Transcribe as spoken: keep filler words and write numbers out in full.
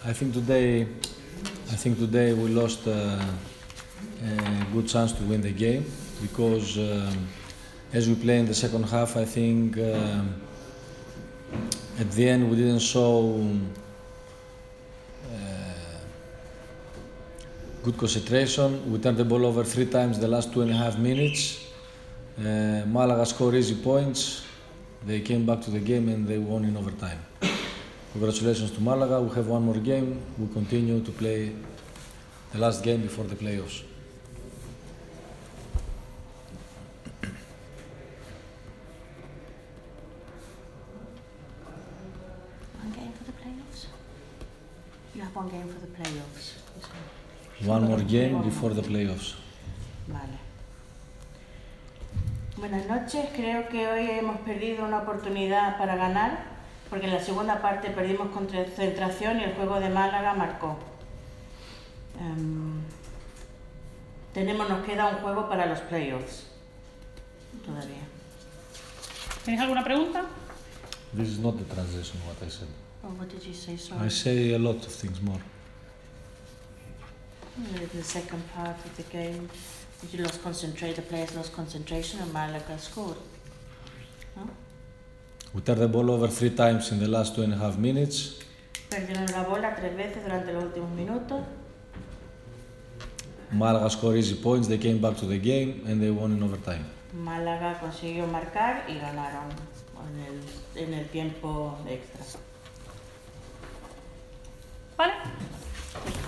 I think today, I think today we lost uh, a good chance to win the game because um, as we play in the second half, I think um, at the end we didn't show uh, good concentration. We turned the ball over three times the last two and a half minutes. Uh, Malaga scored easy points. They came back to the game and they won in overtime. Congratulations to Malaga. We have one more game. We continue to play the last game before the playoffs. One game for the playoffs? You have one game for the playoffs. One more game before the playoffs. Vale. Buenas noches. Creo que hoy hemos perdido una oportunidad para ganar, porque en la segunda parte perdimos concentración y el juego de Málaga marcó. Um, tenemos, nos queda un juego para los playoffs. Todavía. ¿Tenéis alguna pregunta? This is not the translation what I said. Oh, what did you say? Sorry. I say a lot of things more. The second part of the game, did you lost concentration? The players lost concentration and Malaga scored. No? We turned the ball over three times in the last two and a half minutes. Perdieron la bola tres veces durante los últimos minutos. Malaga scored easy points. They came back to the game and they won in overtime. Málaga consiguió marcar y ganaron en el, en el tiempo extra. ¿Vale?